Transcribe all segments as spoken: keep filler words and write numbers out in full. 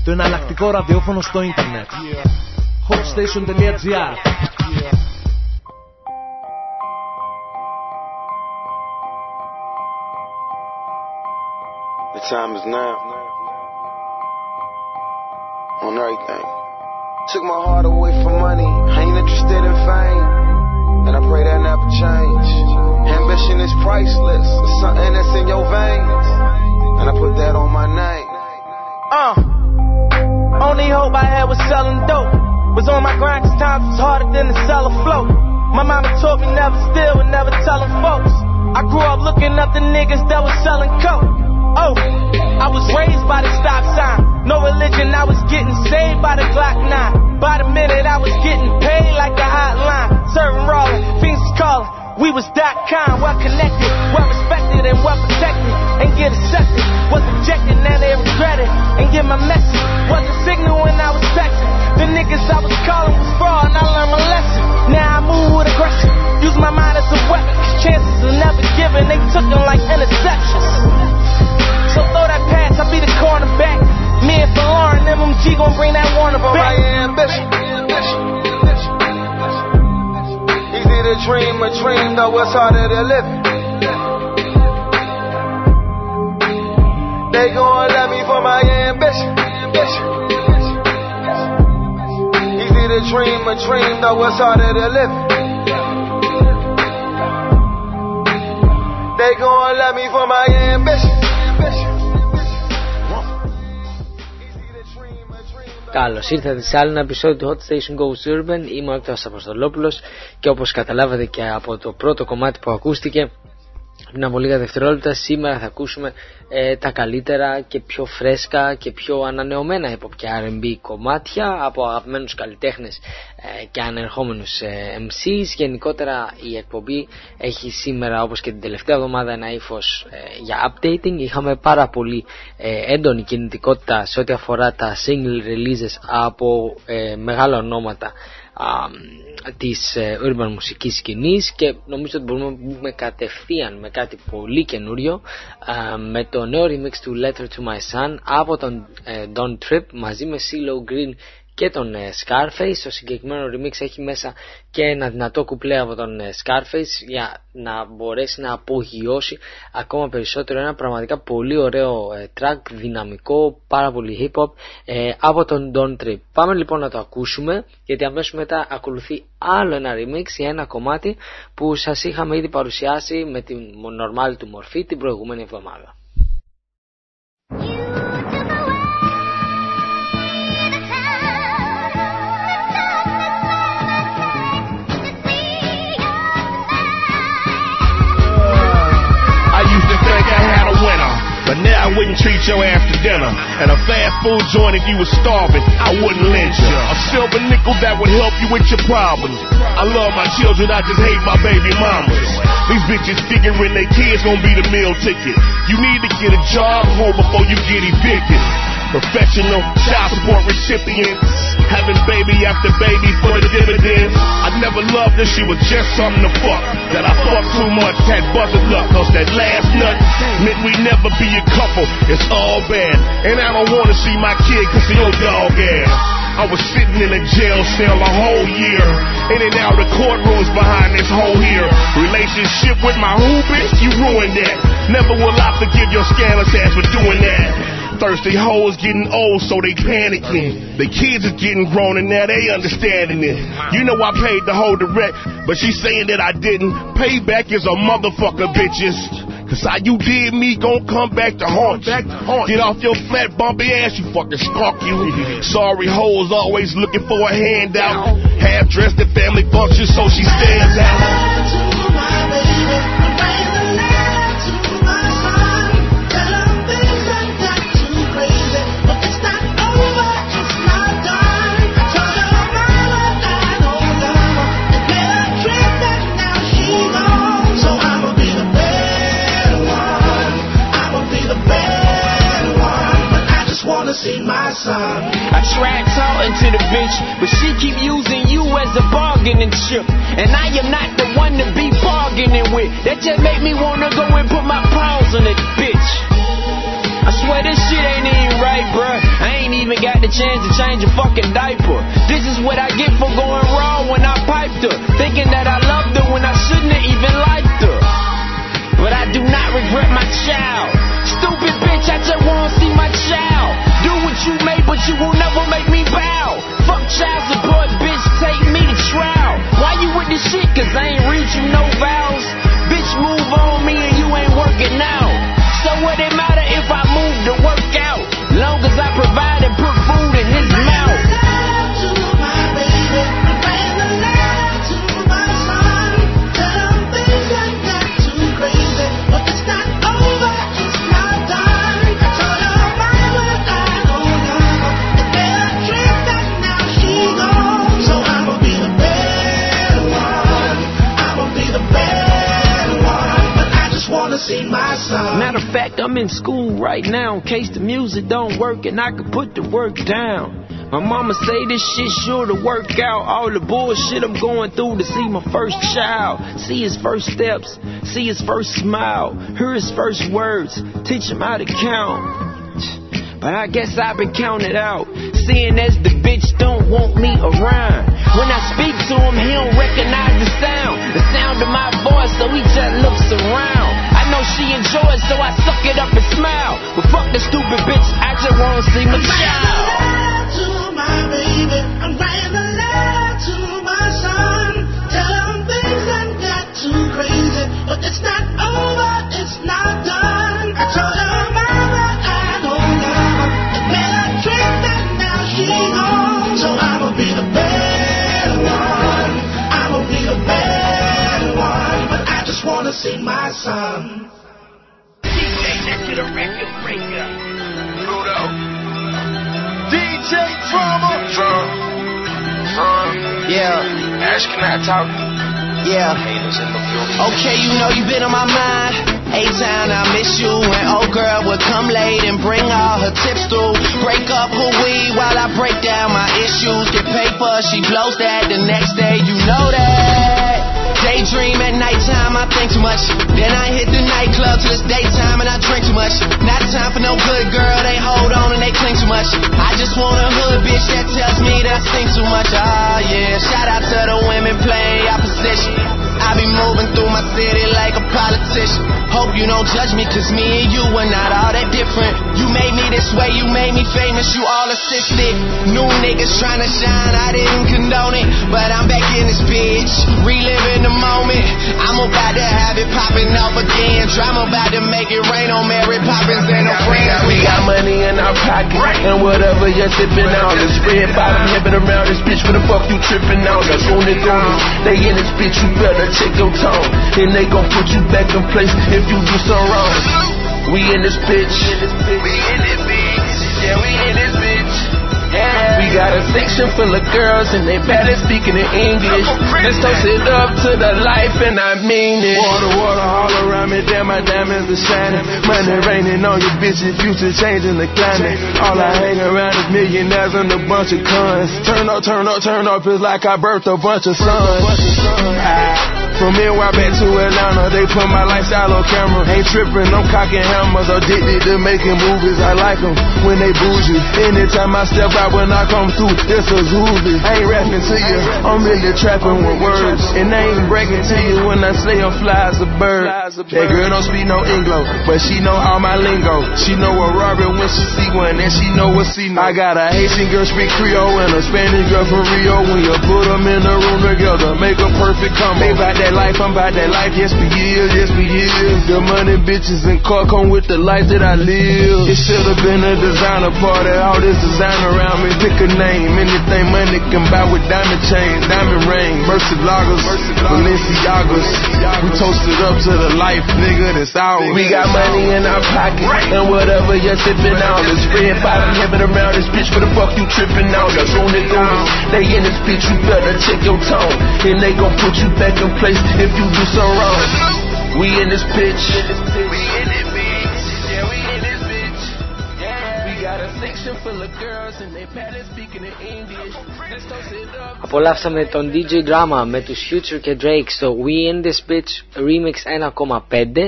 Το εναλλακτικό ραδιόφωνο στο ίντερνετ. hotstation.gr. The time is now. On everything. Took my heart away from money. I ain't interested in fame. And I pray that never change. Ambition is priceless. It's something that's in your veins. And I put that on my name. Uh, only hope I had was selling dope. Was on my grind cause times was harder than to sell a float. My mama taught me never steal and never telling folks. I grew up looking up the niggas that was selling coke. Oh, I was raised by the stop sign. No religion, I was getting saved by the Glock nine. By the minute I was getting paid like a hotline. Serving rolling, fiends was calling. We was dot com, well connected, well respected and well protected. And get accepted, was rejected, now they regret it. And get my message, was a signal when I was texting. The niggas I was calling was fraud and I learned my lesson. Now I move with aggression, use my mind as a weapon. Cause chances are never given, they took them like interceptions. So throw that pass, I'll be the cornerback. Me and Lauren, M M G gon' bring that Warner back. My ambition. Easy to dream a dream, though it's harder to live. They gon' love me for my ambition. Easy to dream a dream, though it's harder to live. They gon' love me for my ambition. Καλώς ήρθατε σε άλλο ένα επεισόδιο του Hot Station Goes Urban. Είμαι ο Έκτορας Αποστολόπουλος και όπως καταλάβατε και από το πρώτο κομμάτι που ακούστηκε πριν από λίγα δευτερόλεπτα, σήμερα θα ακούσουμε ε, τα καλύτερα και πιο φρέσκα και πιο ανανεωμένα hip hop και αρ εν μπι κομμάτια από αγαπημένους καλλιτέχνες ε, και ανερχόμενους ε, εμ σις. Γενικότερα η εκπομπή έχει σήμερα, όπως και την τελευταία εβδομάδα, ένα ύφος ε, για updating. Είχαμε πάρα πολύ ε, έντονη κινητικότητα σε ό,τι αφορά τα single releases από ε, μεγάλα ονόματα Α, της ε, urban μουσικής σκηνής και νομίζω ότι μπορούμε να μπούμε κατευθείαν με κάτι πολύ καινούριο, α, με το νέο remix του Letter to My Son από τον ε, Don't Trip μαζί με CeeLo Green και τον ε, Scarface. Το συγκεκριμένο remix έχει μέσα και ένα δυνατό κουπλέ από τον ε, Scarface για να μπορέσει να απογειώσει ακόμα περισσότερο ένα πραγματικά πολύ ωραίο ε, track, δυναμικό, πάρα πολύ hip hop ε, από τον Don't Trip. Πάμε λοιπόν να το ακούσουμε, γιατί αμέσως μετά ακολουθεί άλλο ένα remix για ένα κομμάτι που σας είχαμε ήδη παρουσιάσει με την normal του μορφή την προηγούμενη εβδομάδα. But now I wouldn't treat your ass to dinner. And a fast food joint if you was starving, I wouldn't lynch you. A silver nickel that would help you with your problems. I love my children, I just hate my baby mamas. These bitches figuring their kids gon' be the meal ticket. You need to get a job home before you get evicted. Professional child support recipients, having baby after baby for the dividends. I never loved her, she was just something to fuck. That I fucked too much, had buzzard luck. Cause that last nut meant we never be a couple. It's all bad, and I don't wanna see my kid cause of your dog ass. I was sitting in a jail cell a whole year, in and out of courtrooms behind this whole here. Relationship with my who bitch, you ruined that. Never will I forgive your scandalous ass for doing that. Thirsty hoes getting old, so they panicking. The kids is getting grown and now they understanding it. You know I paid the whole direct, but she saying that I didn't. Payback is a motherfucker, bitches. Cause how you did me gon' come back to haunt you. Get off your flat bumpy ass, you fucking skunk you. Sorry hoes always looking for a handout. Half dressed at family functions so she stands out. See my son. I tried talking to the bitch, but she keep using you as a bargaining chip. And I am not the one to be bargaining with. That just make me wanna go and put my paws on it, bitch. I swear this shit ain't even right, bruh. I ain't even got chance to change a fucking diaper. This is what I get for going wrong when I piped her, thinking that I loved her when I shouldn't have even liked her. But I do not regret my child. Stupid bitch, I just wanna see my child. Do what you may, but you will never make me bow. Fuck child support, bitch, take me to trial. Why you with this shit? Cause I ain't read you no vows. Bitch, move on me and you ain't working out. So what it matter if I move to work out? Long as I provide and put food in his mouth. See my son. Matter of fact, I'm in school right now in case the music don't work and I can put the work down. My mama say this shit sure to work out. All the bullshit I'm going through to see my first child, see his first steps, see his first smile, hear his first words, teach him how to count. But I guess I've been counted out, seeing as the bitch don't want me around. When I speak to him, he don't recognize the sound, the sound of my voice, so he just looks around. I know she enjoys, so I suck it up and smile. But fuck the stupid bitch, I just wanna see my child. To my baby, I'm writing a letter to my son. Tell him things that got too crazy, but it's not over, it's not done. I told her mama I don't love her, and made her drink that now she gone. So I'ma be the better one, I'ma be the better one, but I just wanna see my son. D J, that shit a record breaker. Ludo. D J Drama. Drum. Drum. Yeah. Ash, can I talk? Yeah. Haters in the building. Okay, you know you been on my mind. A-Town, I miss you. And old girl would come late and bring all her tips through. Break up her weed while I break down my issues. Get paper, she blows that the next day, you know that. Daydream at nighttime, I think too much. Then I hit the nightclub till it's daytime and I drink too much. Not time for no good girl, they hold on and they cling too much. I just want a hood bitch that tells me that I stink too much. Ah, yeah, shout out to the women playing opposition. I be moving through my city like a politician. Hope you don't judge me, cause me and you are not all that different. You made me this way, you made me famous, you all assisted. New niggas trying to shine, I didn't condone it, but I'm back in this bitch, reliving the moment. I'm about to have it popping off again. Drama about to make it rain on Mary Poppins and her friends. We got money in our pocket, and whatever you're sipping on, the spread bottom, hipping around this bitch. For the fuck you tripping on? That's on it, on they in this bitch, you better check your tone, and they gon' put you back in place if you do something wrong. We in this bitch, we in this bitch, yeah, we in this bitch. Yeah. We got a section full of girls and they barely speaking in English. Let's toast it up to the life and I mean it. Water, water all around me, damn my diamonds are shining. Money raining on your bitches, future changing the climate. All I hang around is millionaires and a bunch of cons. Turn up, turn up, turn up, it's like I birthed a bunch of sons. I, from N Y back to Atlanta, they put my lifestyle on camera. Ain't tripping, I'm cocking hammers, addicted to making movies. I like them when they bougie. Anytime I step out, when I come through, it's a Zulu. I ain't rapping to you, I'm really trapping with words. And I ain't bragging to you when I say I'm fly as a bird. That girl don't speak no Anglo, but she know all my lingo. She know a Robert when she see one, and she know what she know. I got a Haitian girl speak Creole and a Spanish girl from Rio. When you put them in the room together, make a perfect combo. They bout that life, I'm bout that life, yes we is, yes we is. The money, bitches, and car come with the life that I live. It should've been a designer party, all this design around me. Pick a name, anything money can buy with diamond chains, diamond ring, Murcielagos, Balenciagas. We toasted up to the life, nigga, that's ours. We got money in our pocket, and whatever you're sipping on, the spread bottom, heaven around this bitch. For the fuck you tripping on? That's on it, on. They in this bitch, you better check your tone, and they gon' put you back in place if you do something wrong. We in this bitch, we in this bitch, yeah, we in this bitch. Yeah. We got a section full of girls and they barely speaking in English. Let's toast it up. Απολαύσαμε τον ντι τζέι Drama με τους Future και Drake στο We In This Bitch Remix ένα κόμμα πέντε.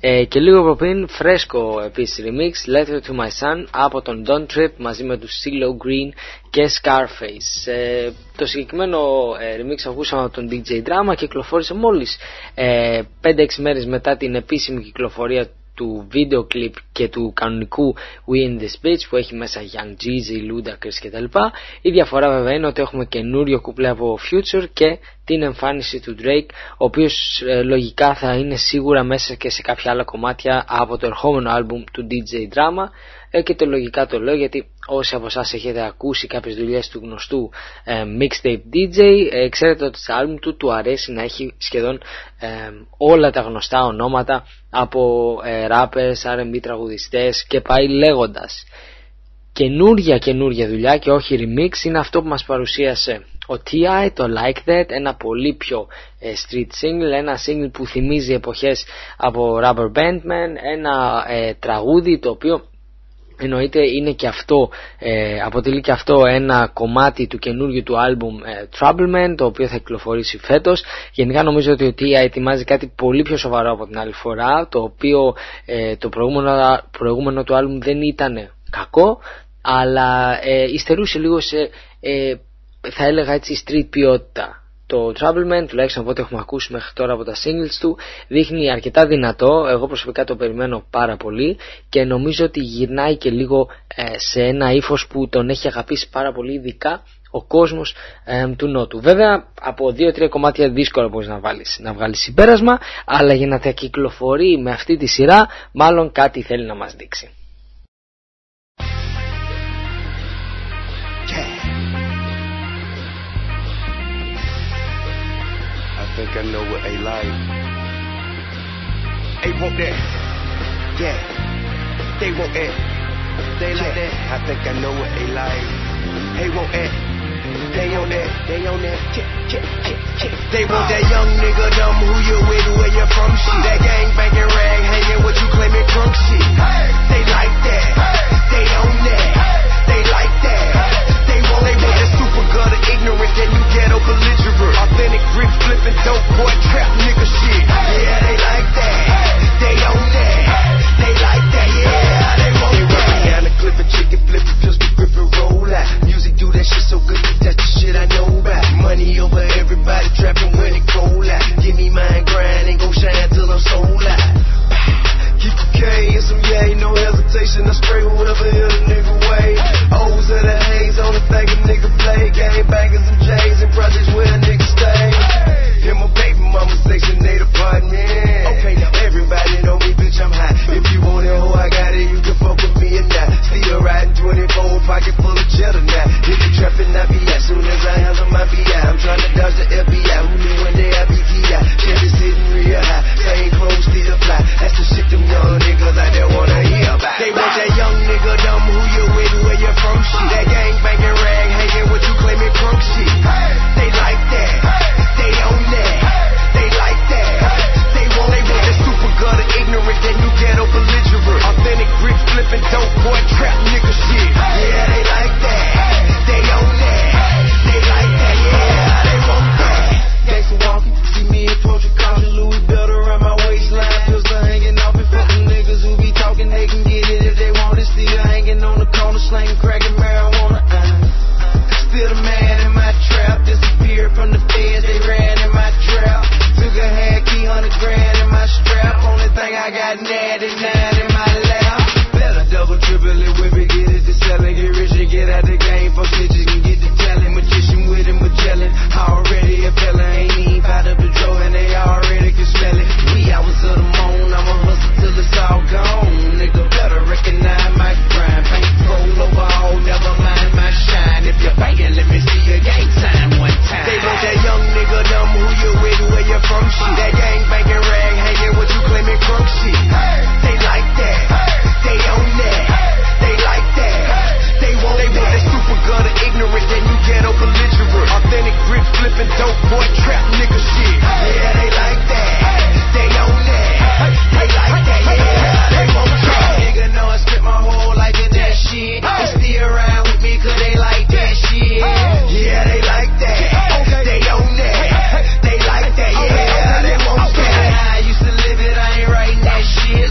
Ε, και λίγο πριν φρέσκο επίσης remix, Letter to My Son από τον Don't Trip μαζί με τους CeeLo Green και Scarface. Ε, το συγκεκριμένο ε, remix ακούσαμε από τον ντι τζέι Drama, κυκλοφόρησε μόλις ε, πέντε έξι μέρες μετά την επίσημη κυκλοφορία του βίντεο κλιπ και του κανονικού We In This Bitch που έχει μέσα Young Jeezy, Ludacris κτλ. Η διαφορά βέβαια είναι ότι έχουμε καινούριο κουπλέ από Future και την εμφάνιση του Drake, ο οποίος ε, λογικά θα είναι σίγουρα μέσα και σε κάποια άλλα κομμάτια από το ερχόμενο άλμπουμ του ντι τζέι Drama. Ε, και το λογικά το λέω γιατί όσοι από εσάς έχετε ακούσει κάποιες δουλειές του γνωστού ε, mixtape ντι τζέι, ε, ξέρετε ότι στο άλμπουμ του του αρέσει να έχει σχεδόν ε, όλα τα γνωστά ονόματα από ε, rappers, αρ εν μπι τραγουδιστές και πάει λέγοντας. Καινούρια καινούρια δουλειά και όχι remix είναι αυτό που μας παρουσίασε ο τι άι, το Like That, ένα πολύ πιο ε, street single, ένα single που θυμίζει εποχές από Rubber Band Man, ένα ε, τραγούδι το οποίο εννοείται είναι και αυτό, ε, αποτελεί και αυτό ένα κομμάτι του καινούργιου του άλμπουμ ε, Troubleman, το οποίο θα κυκλοφορήσει φέτος. Γενικά νομίζω ότι ο τι άι ετοιμάζει κάτι πολύ πιο σοβαρό από την άλλη φορά, το οποίο ε, το προηγούμενο, προηγούμενο του άλμπουμ δεν ήταν κακό, αλλά ε, υστερούσε λίγο σε ε, θα έλεγα έτσι street ποιότητα. Το Troubleman, τουλάχιστον από ό,τι έχουμε ακούσει μέχρι τώρα από τα singles του, δείχνει αρκετά δυνατό. Εγώ προσωπικά το περιμένω πάρα πολύ και νομίζω ότι γυρνάει και λίγο ε, σε ένα ύφος που τον έχει αγαπήσει πάρα πολύ, ειδικά ο κόσμος ε, του Νότου. Βέβαια από δύο τρία κομμάτια δύσκολα μπορείς να, βάλεις, να βγάλεις συμπέρασμα, αλλά για να τα κυκλοφορεί με αυτή τη σειρά μάλλον κάτι θέλει να μας δείξει. I think I know what they like. They want that. Yeah. They want that. They like that. I think I know what they like. They want that. They on that. They on that. They want that young nigga dumb who you with, where you from shit. That gang banging rag hanging what you claiming drunk shit. They like that. They on that. They like that. They want, they want that super gutter ignorant, that new ghetto belligerent. Authentic grip flipping dope boy trap nigga shit. Yeah, they like that. They own that. They like that. Yeah, they want it. They down the clip and chicken flipping, pistol gripping, roll out. Music do that shit so good, that's the shit I know about. Money over everybody trapping when it cold out. Give me mine grind and go shine till I'm sold out. Keep a K and some yay, no hesitation. I spray whatever hit a nigga way. O's of the haze, only thing a nigga play. Game bangers and J's and projects where a nigga stay. In my baby mama section eight apartment. Okay, now everybody know me, bitch, I'm hot. If you want it, ho, I got it, you can fuck with me or not. Still riding twenty-four, pocket full of cheddar now. If you trapping, I be out. Soon as I handle my B I, I'm trying to dodge the F B I. Who knew one day I be T I? Chevy sitting real high, same clothes still fly. That's the shit them young niggas out there wanna hear about. They want that young nigga dumb who you with, where you from shit. That gang banging rag hanging what you claiming drunk shit. They like that. They own that. They like that. They want, they want that super gutter ignorant, that new ghetto belligerent. Authentic grip flipping dope boy trap nigga shit. Yeah, they like that. They own that. They like that. Yeah, they want that. Gangsta walking, see me approaching caution, Louis belt around my waistline, pistol hanging off in front of niggas who be talking, they can get it if they want it. Still hanging on the corner, slanging cracking marijuana. Uh, still the man in my trap, disappeared from the feds, they ran in my trap. Took a half key, hundred grand in my strap. Only thing I got ninety-nine in my lap. Better double triple it, whip it, get it to selling, get rich and get out the game. For snitches can get the telling, magician with him, Magellan. Already a fella, ain't even out of the drawer, and they already can smell it. We hours of the moon, I'ma hustle till it's all gone. Nigga better recognize my grind. Bankroll overall, never mind my shine. If you're banging, let me see your gang sign one time. They want that young nigga dumb who you with, where you from shit. That gang banging rag hanging what you claiming crunk shit. They like that. They own that. They like that. They want, they want that super gutter ignorant, that new ghetto belligerent. Authentic grip flipping dope boy trap nigga shit. Yeah, they like that. They own that. They like that. Yeah, they want that. Nigga know I spent my whole life in that shit. They still around with me cause they like that shit. Yeah, they like that. They own that. They like that. Yeah, they want that. I used to live it, I ain't writing that shit.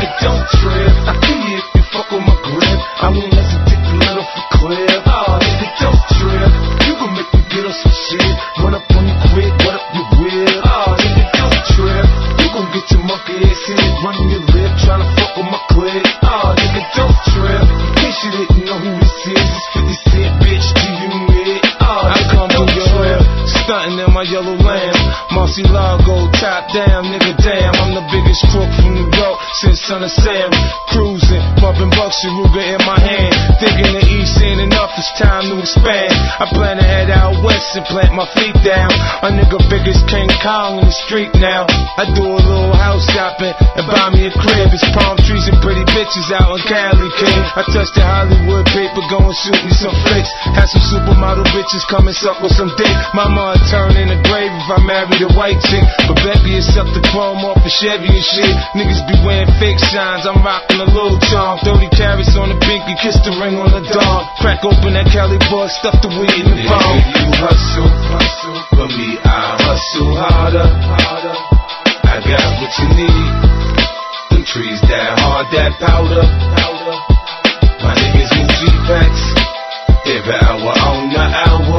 nigga, don't trip. I feel you if you fuck with my grip. I won't hesitate to let off a clip. Oh, nigga, don't trip. You gon' make me get on some shit. Run up on you quick, what up your whip? Oh, nigga, don't trip. You gon' get your monkey ass hit, running your lip, tryna fuck with my clip. Oh, nigga, don't trip. In case you didn't know who this is, it's fifty cent, bitch, do you need? Oh, I come through your hood, stunting in my yellow lamb. Murcielago, top down, nigga, damn. I'm the biggest crook from New York since Son of Sam. Cruising, bumping Bucks and Ruger in my hand. Thinking the East ain't enough, it's time to expand. I plan to head out west and plant my feet down. A nigga big as King Kong in the street now. I do a little house shopping and buy me a crib. It's palm trees and pretty bitches out in Cali, King. I touch the Hollywood paper, go and shoot me some flicks. Have some supermodel bitches come and suck with some dick. Mama would turn in the grave if I married a white chick. But baby, it's up to chrome off a Chevy and shit. Niggas be wearing fake shines, I'm rocking a little charm. thirty carats on the pinky, kiss the ring on the dawn. Crack open that Cali boy, stuff the weed in the bomb. You hustle, hustle, for me I hustle harder, harder. I got what you need. Them trees that hard, that powder, powder. My niggas move G-Packs every hour on the hour.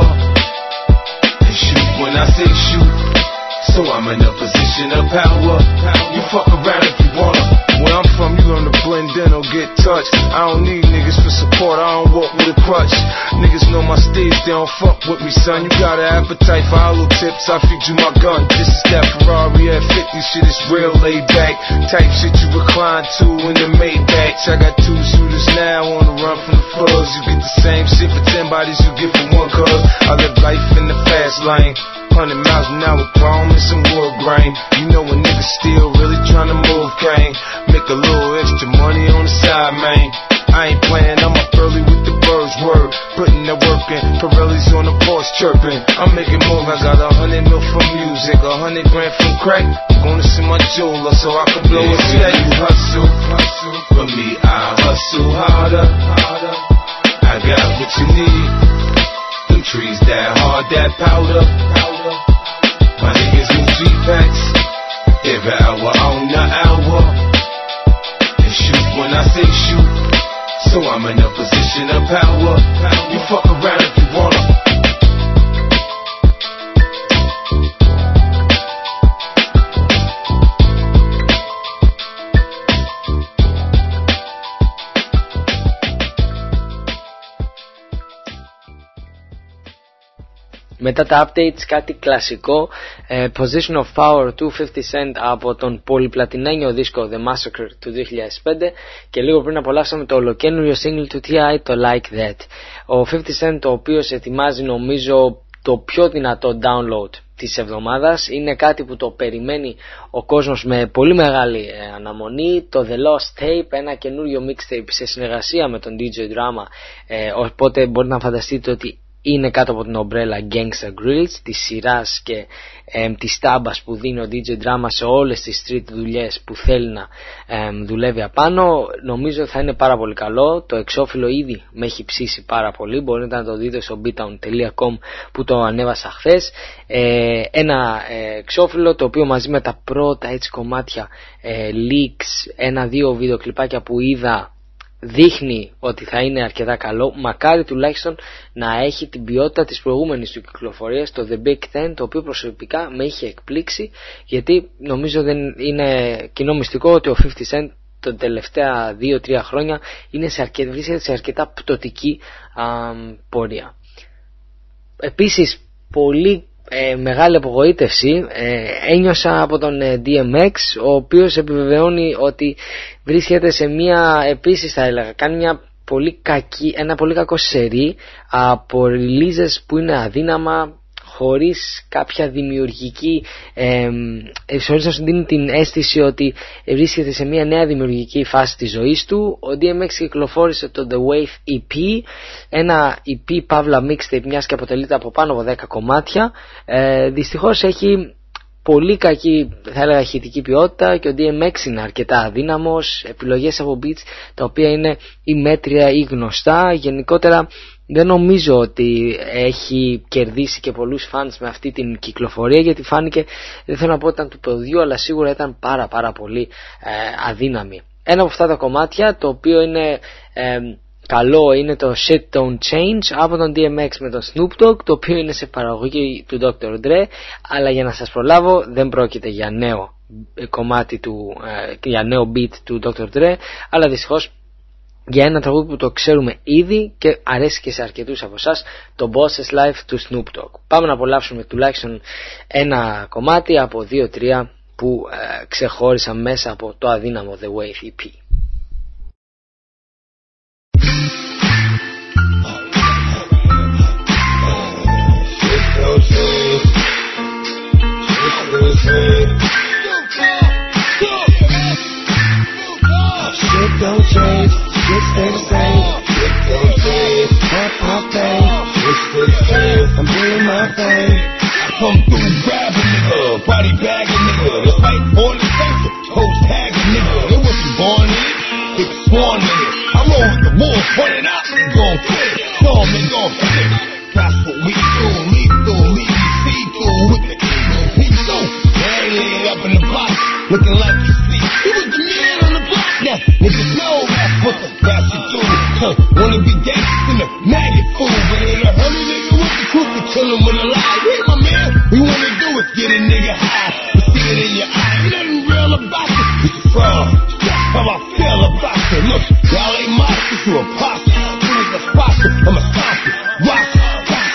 And shoot when I say shoot, so I'm in a position of power. You fuck around if you wanna. Where I'm from, you learn to blend in or get touched. I don't need niggas for support, I don't walk with a crutch. Niggas know my stage, they don't fuck with me, son. You got an appetite for hollow tips, I feed you my gun. This is that Ferrari F fifty shit, it's real laid back. Type shit you recline to in the Maybachs. I got two shooters now on the run from the fuzz. You get the same shit for ten bodies you get for one cuz. I live life in the fast lane. Hundred miles an hour, chrome and some wood grain. You know a nigga still really tryna move, cane. Make a little extra money on the side, man. I ain't playing, I'm up early with the birds, word. Putting that work in, Pirelli's on the porch chirping. I'm making more, I got a hundred mil from music, a hundred grand from crack. I'm gonna see my jeweler so I can blow a check. You hustle, hustle, for me I hustle harder, harder. I got what you need. Them trees that hard, that powder, powder. My niggas move G-Packs every hour on the hour. And shoot when I say shoot, so I'm in a position of power. You fuck around if you wanna. Μετά τα updates κάτι κλασικό, uh, Position of Power του fifty Cent από τον πολυπλατινένιο δίσκο The Massacre του δύο χιλιάδες πέντε και λίγο πριν απολαύσαμε το ολοκαίνουριο single του τι άι, το Like That. Ο fifty Cent, ο οποίος ετοιμάζει νομίζω το πιο δυνατό download της εβδομάδας, είναι κάτι που το περιμένει ο κόσμος με πολύ μεγάλη αναμονή, το The Lost Tape, ένα καινούριο mixtape σε συνεργασία με τον ντι τζέι Drama, ε, οπότε μπορείτε να φανταστείτε ότι είναι κάτω από την ομπρέλα Gangsta Grills, της σειράς και ε, της τάμπας που δίνει ο ντι τζέι Drama σε όλες τις street δουλειές που θέλει να ε, δουλεύει απάνω. Νομίζω θα είναι πάρα πολύ καλό. Το εξώφυλλο ήδη με έχει ψήσει πάρα πολύ. Μπορείτε να το δείτε στο beatown τελεία com που το ανέβασα χθες. Ε, ένα ε, εξώφυλλο το οποίο μαζί με τα πρώτα έτσι κομμάτια ε, leaks, ένα-δύο βίντεο κλιπάκια που είδα, δείχνει ότι θα είναι αρκετά καλό. Μακάρι τουλάχιστον να έχει την ποιότητα της προηγούμενης του κυκλοφορίας, το The Big Ten, το οποίο προσωπικά με είχε εκπλήξει, γιατί νομίζω δεν είναι κοινό μυστικό ότι ο fifty Cent τα τελευταία δύο τρία χρόνια είναι σε αρκετά, βρίσκεται σε αρκετά πτωτική α, πορεία. Επίσης πολύ Ε, μεγάλη απογοήτευση ε, ένιωσα από τον ε, ντι εμ εξ, ο οποίος επιβεβαιώνει ότι βρίσκεται σε μια, επίσης θα έλεγα, κάνει μια πολύ κακή, ένα πολύ κακό σερί από releases που είναι αδύναμα, χωρίς κάποια δημιουργική, ε, χωρίς να σου δίνει την αίσθηση ότι βρίσκεται σε μια νέα δημιουργική φάση της ζωής του. Ο ντι εμ εξ κυκλοφόρησε το The Wave ι πι, ένα ι πι παύλα mixtape, μιας και αποτελείται από πάνω από δέκα κομμάτια. Ε, δυστυχώς έχει πολύ κακή, θα έλεγα, ηχητική ποιότητα και ο ντι εμ εξ είναι αρκετά αδύναμος, επιλογές από beats τα οποία είναι ή μέτρια ή γνωστά. Γενικότερα δεν νομίζω ότι έχει κερδίσει και πολλούς fans με αυτή την κυκλοφορία, γιατί φάνηκε, δεν θέλω να πω ότι ήταν του ποδιού, αλλά σίγουρα ήταν πάρα πάρα πολύ ε, αδύναμη. Ένα από αυτά τα κομμάτια, το οποίο είναι ε, καλό, είναι το Shit Don't Change από τον ντι εμ εξ με τον Snoop Dogg, το οποίο είναι σε παραγωγή του ντόκτορ Dre, αλλά για να σας προλάβω, δεν πρόκειται για νέο κομμάτι του, ε, για νέο beat του ντόκτορ Dre, αλλά δυστυχώς για ένα τραγούδι που το ξέρουμε ήδη και αρέσει και σε αρκετούς από εσάς, το Boss's Life του Snoop Dogg. Πάμε να απολαύσουμε τουλάχιστον ένα κομμάτι από δύο τρία που ε, ξεχώρισαν μέσα από το αδύναμο The Wave ι πι. Shit don't change, shit stay the same. Shit don't change, pop pop thing. Shit stay the same, I'm doing my thing. I come through grabbing nigga, body bagging nigga. That's right, on the center, coach tagging nigga. They wasn't born in it, they was sworn in it. I roll with the wolves, pointing out, they gon' fit it. Storm, they gon' hit it. That's what we do, lethal, leave you see-through with the eagle, peace through. They ain't laid up in the box, looking like you see. He was the man on the block now, niggas know that's what the bastard do. Huh, wanna be gangsters in the maggot food, but ain't a hurry nigga with the truth to kill him with a lie. Hey my man, we wanna do is get a nigga high. We see it in your eye, ain't nothing real about it. It's a fraud, that's how I feel about it. Look, y'all ain't monsters, you imposters. As soon as I spot you, I'm a sponsor. Rock, rock.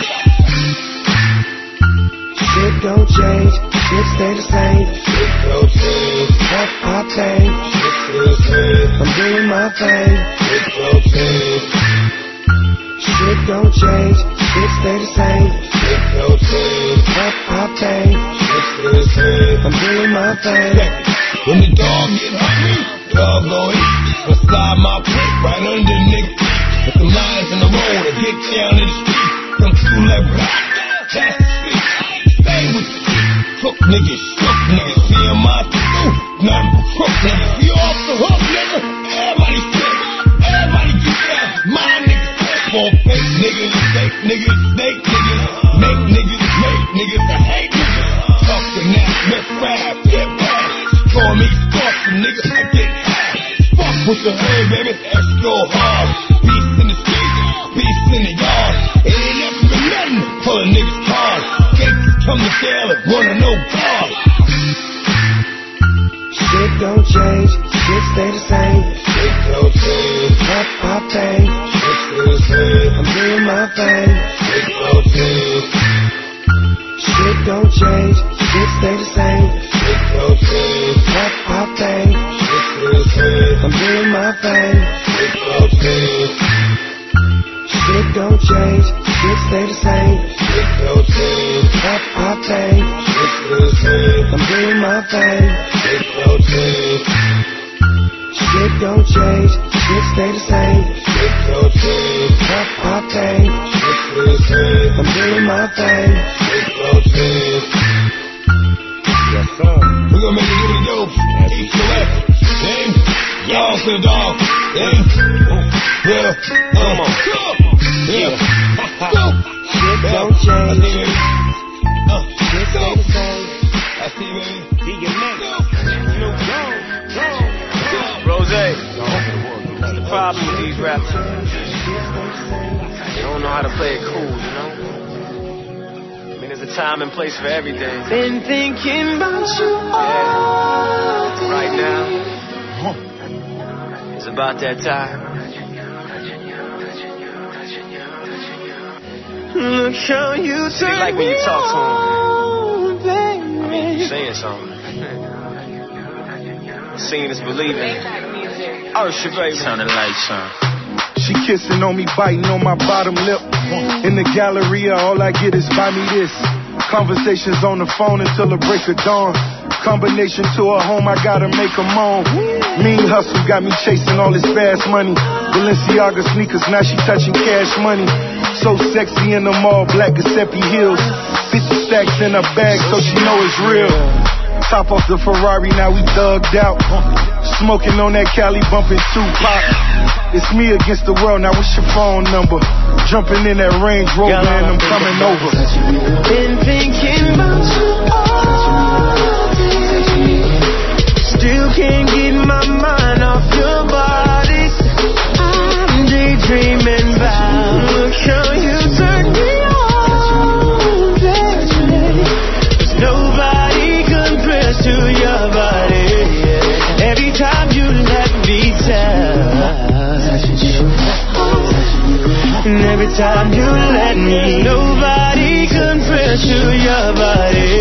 Shit don't change, shit stay the same. Shit don't change, pop pop thing. Shit stay the same, I'm doing my thing. Shit don't change. Shit don't change, shit stay the same. Shit don't change, pop pop thing. Shit stay the same, I'm doing my thing. When the dog get hungry, dog gon' eat. So slide my plate right under nigga. Put them lines in the road and get down in the street. Come through like black, that's the street. Stay with the street. Crook niggas, shook niggas, see him out the through. Nothing but crook niggas, you off the hook nigga. Everybody sick, everybody get down. My niggas sick, for fake niggas, fake niggas, snake niggas. Make niggas, make niggas, I hate niggas. Talkin' that, rip rap, get back. Call me stalking niggas, I get high. Fuck with the hood, baby, let's go hard. Beast in the streets, beast in the yard. It ain't never been nothing, pull a nigga's card. Gangsters come to jail and wanna know God. Shit don't change, shit stay the same. Shit don't change, pop pop thing. Shit stay the same, I'm doing my thing. Shit don't change. Shit don't change, shit stay the same. Shit don't change, pop pop thing. Shit stay the same, I'm doing my thing. Shit don't change. Shit don't change, shit stay the same. Shit don't change, pop pop thing. Shit stay the same, I'm doing my thing. Shit don't change. Shit don't change, shit stay the same. Shit don't change, pop pop thing. Shit stay the same, I'm doing my thing. Shit don't change. Yes sir. We gon' make it do the dope. Eat your ass. Name, y'all to the dog. Name, yeah, come on. Yeah. Shit don't change. Uh, Shit stay the same. I see, baby. Rose, that's the problem with these rappers. They don't know how to play it cool, you know? I mean, there's a time and place for everything. Been thinking about you all day. Right now, it's about that time. Look how you See, like when you talk to him, I mean, you saying something. Seeing is believing. Oh, Chevy sounding like son. She kissing on me, biting on my bottom lip. In the Galleria, all I get is buy me this. Conversations on the phone until the break of dawn. Combination to her home, I gotta make her moan. Mean hustle got me chasing all this fast money. Balenciaga sneakers, now she touching cash money. So sexy in them all black Giuseppe heels. fifty stacks in her bag, so she know it's real. Top off the Ferrari, now we thugged out. Smoking on that Cali, bumping Tupac. It's me against the world, now what's your phone number? Jumping in that Range Rover and I'm coming over. Been thinking about you all day. Still can't get my mind off your time you let me tell, and every time you let me, nobody compares to your body.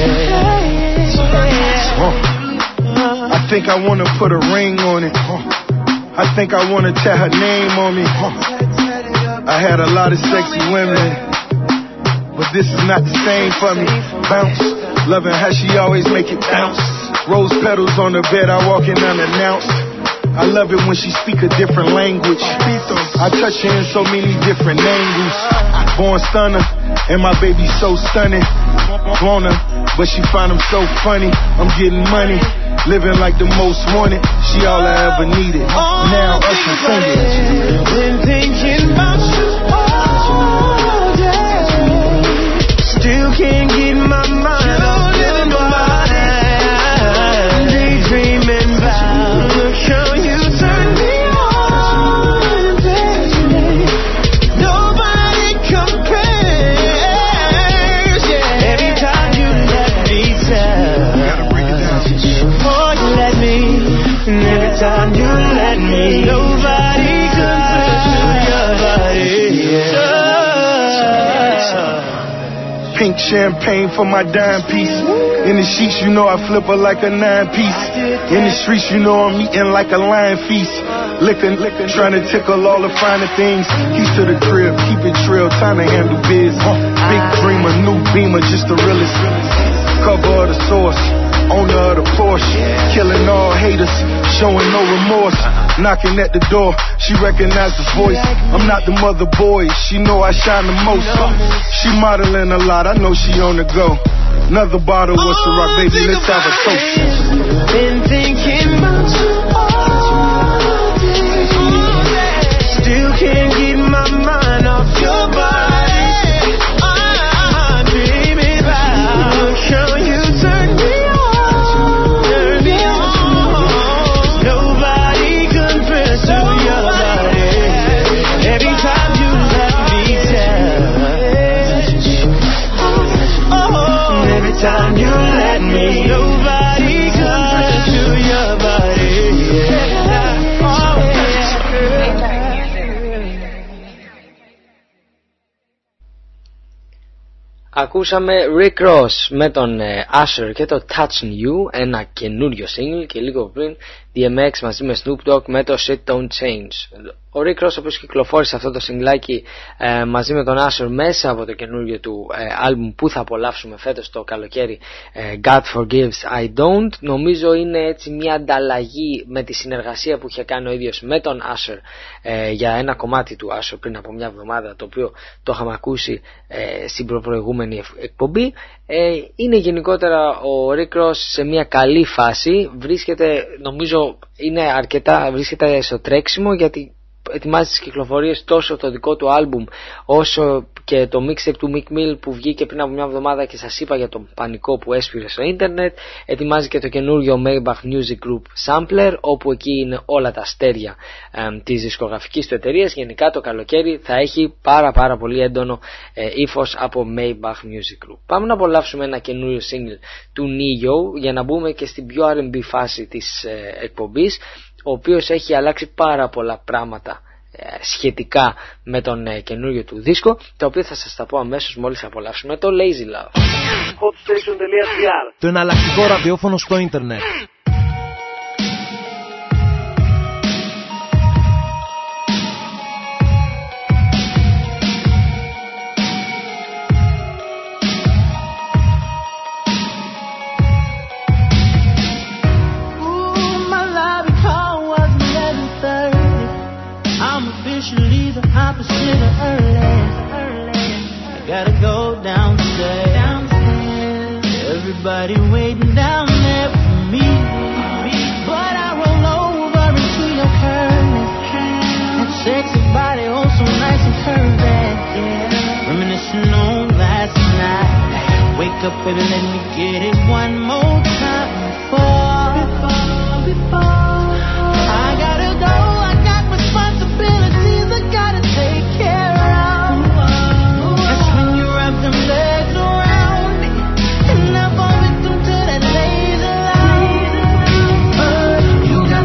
I think I wanna put a ring on it. I think I wanna tear her name on me. I had a lot of sexy women, but this is not the same for me. Bounce, loving how she always make it bounce. Rose petals on the bed, I walk in unannounced. I love it when she speak a different language. I touch her in so many different angles. Born stunner, and my baby so stunning. Want her, but she find him so funny. I'm getting money, living like the most wanted. She all I ever needed. Now Usher sing it. Been thinking about you all day. Still can't get my mind off your mind. Daydreaming about how you turn me on, baby. Nobody compares. Yeah. Every time you let me tell, oh, you let me, and every time you let me, nobody compares to your body. Yeah. Pink champagne for my dime piece. In the sheets, you know I flip her like a nine piece. In the streets, you know I'm eating like a lion feast. Licking, licking, trying to tickle all the finer things. Keys to the crib, keep it trill, time to handle biz. Big dreamer, new beamer, just the realest. Cover of the source, owner of the Porsche. Killing all haters, showing no remorse. Knocking at the door, she recognized the voice. I'm not the mother boy, she know I shine the most. She modeling a lot, I know she on the go. Another bottle, what's the rock, baby, let's have a toast. Been thinking about you all day. Still can't get my mind off your body. I'm dreaming about how you turn me on, turn me on. Nobody compares to your body. Every time you let me tell, oh, every time you let me, nobody compares to your body. Yeah. Oh, yeah. Ακούσαμε Rick Ross με τον Usher και το Touching You, ένα καινούριο single, και λίγο πριν ντι εμ εξ μαζί με Snoop Dogg με το Shit Don't Change. Ο Rick Ross, ο οποίος κυκλοφόρησε αυτό το σιγγλάκι ε, μαζί με τον Usher μέσα από το καινούριο του ε, άλμπουμ που θα απολαύσουμε φέτος το καλοκαίρι, ε, God Forgives I Don't. Νομίζω είναι έτσι μια ανταλλαγή με τη συνεργασία που είχε κάνει ο ίδιος με τον Usher ε, για ένα κομμάτι του Usher πριν από μια εβδομάδα, το οποίο το είχαμε ακούσει ε, στην προηγούμενη εκπομπή. Ε, είναι γενικότερα ο Rick Ross σε μια καλή φάση, βρίσκεται, νομίζω είναι αρκετά, βρίσκεται στο τρέξιμο, γιατί ετοιμάζει τις κυκλοφορίες τόσο το δικό του άλμπουμ όσο και το mixtape του Meek Mill που βγήκε πριν από μια εβδομάδα και σας είπα για τον πανικό που έσπηρε στο ίντερνετ. Ετοιμάζει και το καινούριο Maybach Music Group Sampler, όπου εκεί είναι όλα τα αστέρια ε, της δισκογραφικής του εταιρείας. Γενικά το καλοκαίρι θα έχει πάρα πάρα πολύ έντονο ε, ύφος από Maybach Music Group. Πάμε να απολαύσουμε ένα καινούριο single του Neo για να μπούμε και στην πιο αρ εν μπι φάση της ε, εκπομπής, ο οποίος έχει αλλάξει πάρα πολλά πράγματα ε, σχετικά με τον ε, καινούριο του δίσκο, τα οποία θα σας τα πω αμέσως μόλις απολαύσουμε το Lazy Love. Hotstation.gr, το εναλλακτικό ραδιόφωνο στο ίντερνετ. Gotta go downstairs. downstairs. Everybody waiting down there for me. But I roll over into your curtains. That sexy body, oh so nice and curvy. Yeah. Reminiscing on last night. Wake up, baby, let me get it one more time before, before, before. I gotta go, I got responsibilities I gotta take care of. Them legs around me, and I fall victim to that lazy love. You got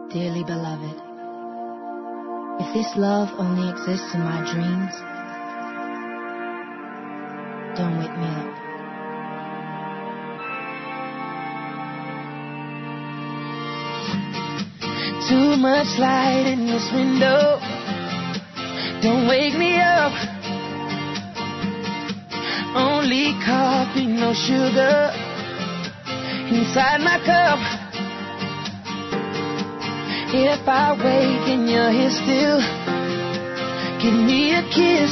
Dearly beloved, if this love only exists in my dreams, don't wake me up. Too much light in this window, don't wake me up. Only coffee, no sugar inside my cup. If I wake and you're here still, give me a kiss.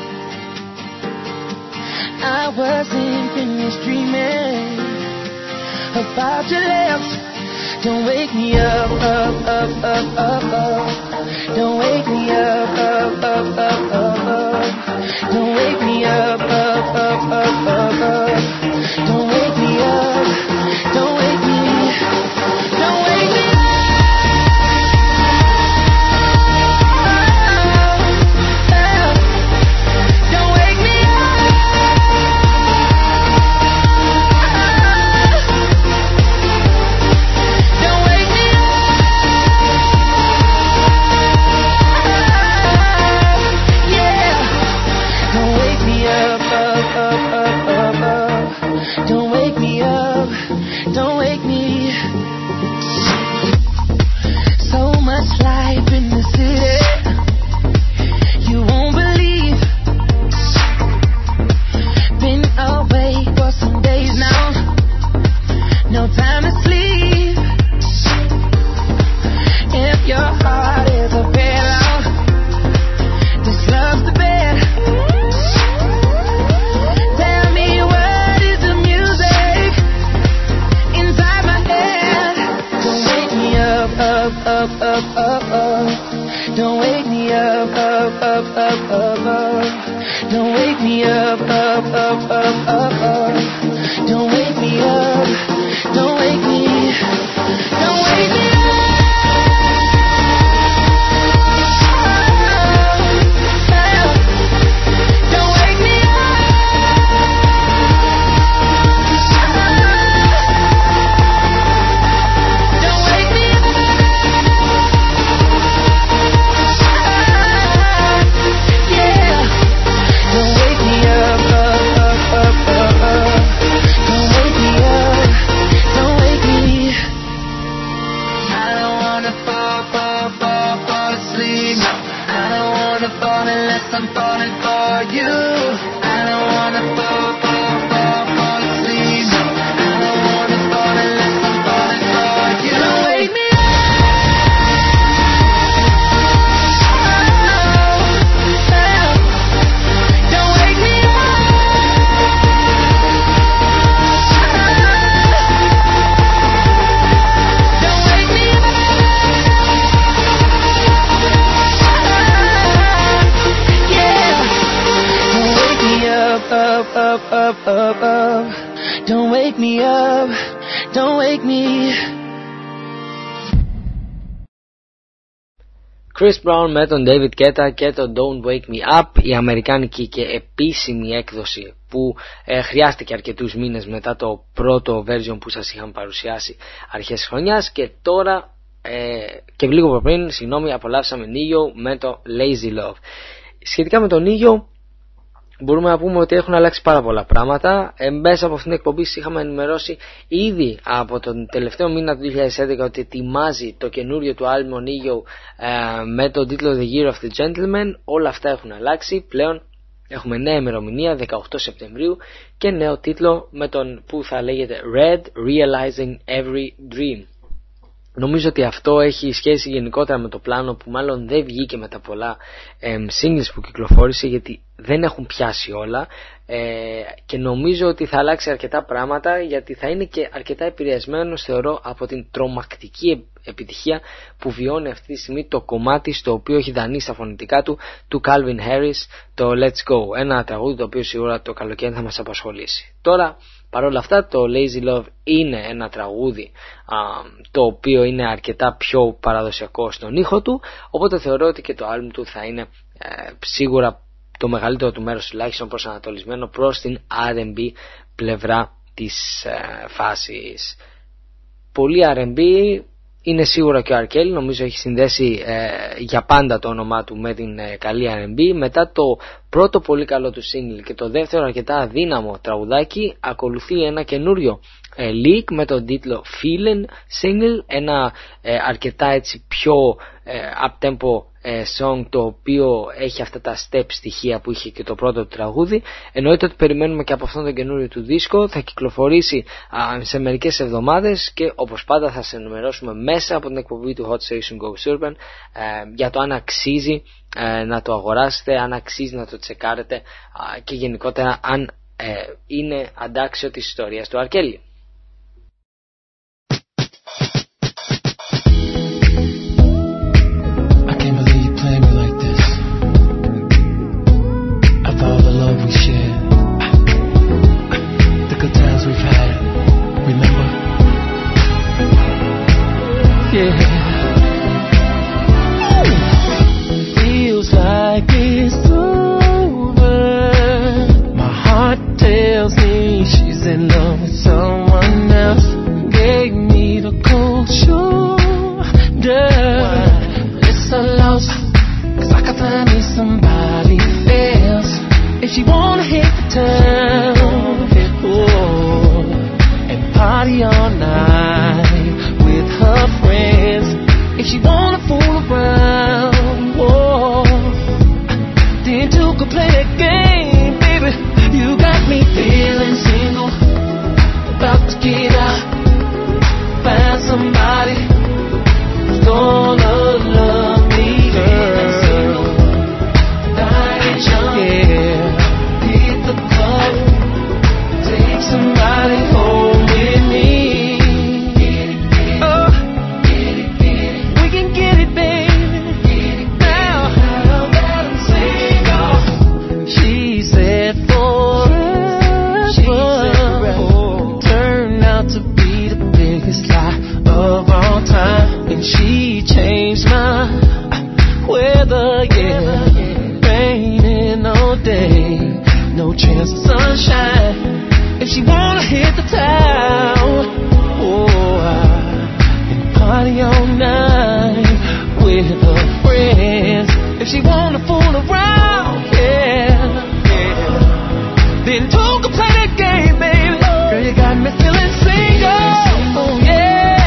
I wasn't finished dreaming about your lips. Don't wake me up, up, up, up, up, up. Don't wake me up, up, up, up, up, up. Don't wake me up, up, up, up, up, up. Don't wake me up, don't wake me, don't wake me up. Chris Brown με τον David Guetta και το Don't Wake Me Up, η αμερικάνικη και επίσημη έκδοση που ε, χρειάστηκε αρκετούς μήνες μετά το πρώτο version που σας είχαμε παρουσιάσει αρχές χρονιάς, και τώρα ε, και λίγο πριν, συγγνώμη, απολαύσαμε Νίγιο με το Lazy Love. Σχετικά με τον Νίγιο μπορούμε να πούμε ότι έχουν αλλάξει πάρα πολλά πράγματα. Ε, μέσα από αυτήν την εκπομπή είχαμε ενημερώσει ήδη από τον τελευταίο μήνα του δύο χιλιάδες έντεκα ότι ετοιμάζει το καινούριο του άλμπum Νίγιο ε, με τον τίτλο The Year of the Gentleman. Όλα αυτά έχουν αλλάξει. Πλέον έχουμε νέα ημερομηνία, δεκαοκτώ Σεπτεμβρίου, και νέο τίτλο με τον που θα λέγεται Red, Realizing Every Dream. Νομίζω ότι αυτό έχει σχέση γενικότερα με το πλάνο που μάλλον δεν βγήκε με τα πολλά ε, singles που κυκλοφόρησε, γιατί δεν έχουν πιάσει όλα, ε, και νομίζω ότι θα αλλάξει αρκετά πράγματα, γιατί θα είναι και αρκετά επηρεασμένος, θεωρώ, από την τρομακτική επιτυχία που βιώνει αυτή τη στιγμή το κομμάτι στο οποίο έχει δανείσει στα φωνητικά του του Calvin Harris, το Let's Go, ένα τραγούδι το οποίο σίγουρα το καλοκαίρι θα μας απασχολήσει. Τώρα, παρόλα αυτά, το Lazy Love είναι ένα τραγούδι α, το οποίο είναι αρκετά πιο παραδοσιακό στον ήχο του, οπότε θεωρώ ότι και το άλμπουμ του θα είναι ε, σίγουρα το μεγαλύτερο του μέρος τουλάχιστον προσανατολισμένο προς την αρ εντ μπι πλευρά της ε, φάσης. Πολύ αρ εντ μπι, είναι σίγουρα και ο R. Kelly, νομίζω έχει συνδέσει ε, για πάντα το όνομά του με την ε, καλή αρ εντ μπι. Μετά το πρώτο πολύ καλό του single και το δεύτερο αρκετά αδύναμο τραγουδάκι, ακολουθεί ένα καινούριο ε, leak με τον τίτλο Feelin' single, ένα ε, αρκετά έτσι πιο ε, up-tempo ε, song, το οποίο έχει αυτά τα step στοιχεία που είχε και το πρώτο του τραγούδι. Εννοείται ότι περιμένουμε και από αυτόν τον καινούριο του δίσκο, θα κυκλοφορήσει α, σε μερικές εβδομάδες και όπως πάντα θα σε ενημερώσουμε μέσα από την εκπομπή του Hot Station Goes Urban ε, για το αν αξίζει ε, να το αγοράσετε, αν αξίζει να το τσεκάρετε α, και γενικότερα αν ε, είναι αντάξιο της ιστορίας του R. Kelly. In love with someone else, gave me the cold shoulder. It's a loss, cause I can find me somebody else. If she wanna hit the town, oh, and party all night with her friends. If she wanna fool around, oh, then two could play that game, baby. You got me feeling single, about to get out, find somebody who's gonna love me, feeling single, dying young, yeah, hit the club, take somebody home with me, get it, get it, oh, get it, get it, we can get it, baby, get it, now, now that I'm single, she said for of all time, and she changed my weather, yeah, raining all day, no chance of sunshine. If she wanna hit the town, oh, and party all night with her friends. If she wanna fool around, yeah, yeah, then two can play that game, baby. Girl, you got me feeling single, oh yeah.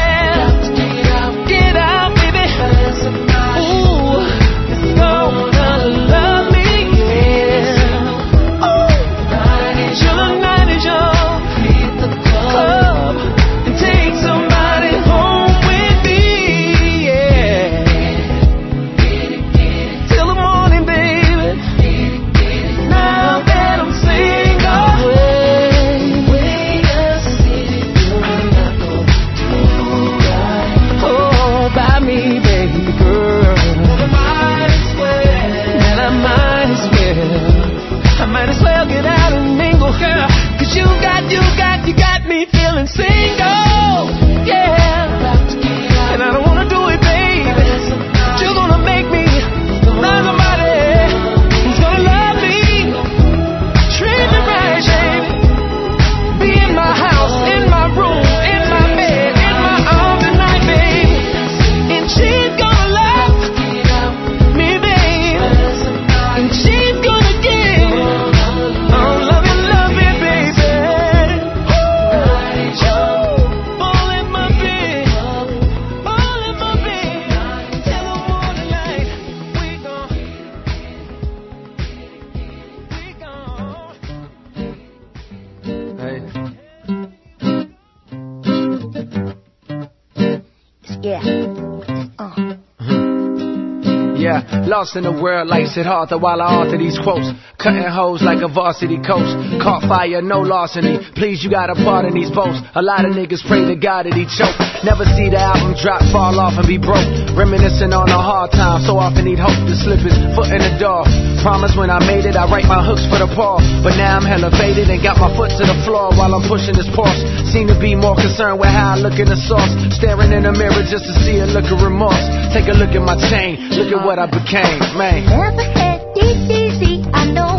Lost in the world, life's it hard to while I author these quotes. Cutting hoes like a varsity coach. Caught fire, no larceny. Please, you got a part in these boats. A lot of niggas pray to God that he choke. Never see the album drop, fall off and be broke. Reminiscing on a hard time, so often need hope to slip his foot in the door. Promise when I made it, I write my hooks for the paw. But now I'm elevated and got my foot to the floor while I'm pushing this Porsche. Seem to be more concerned with how I look in the sauce. Staring in the mirror just to see a look of remorse. Take a look at my chain, look at what I became, man. Never had it easy, I know,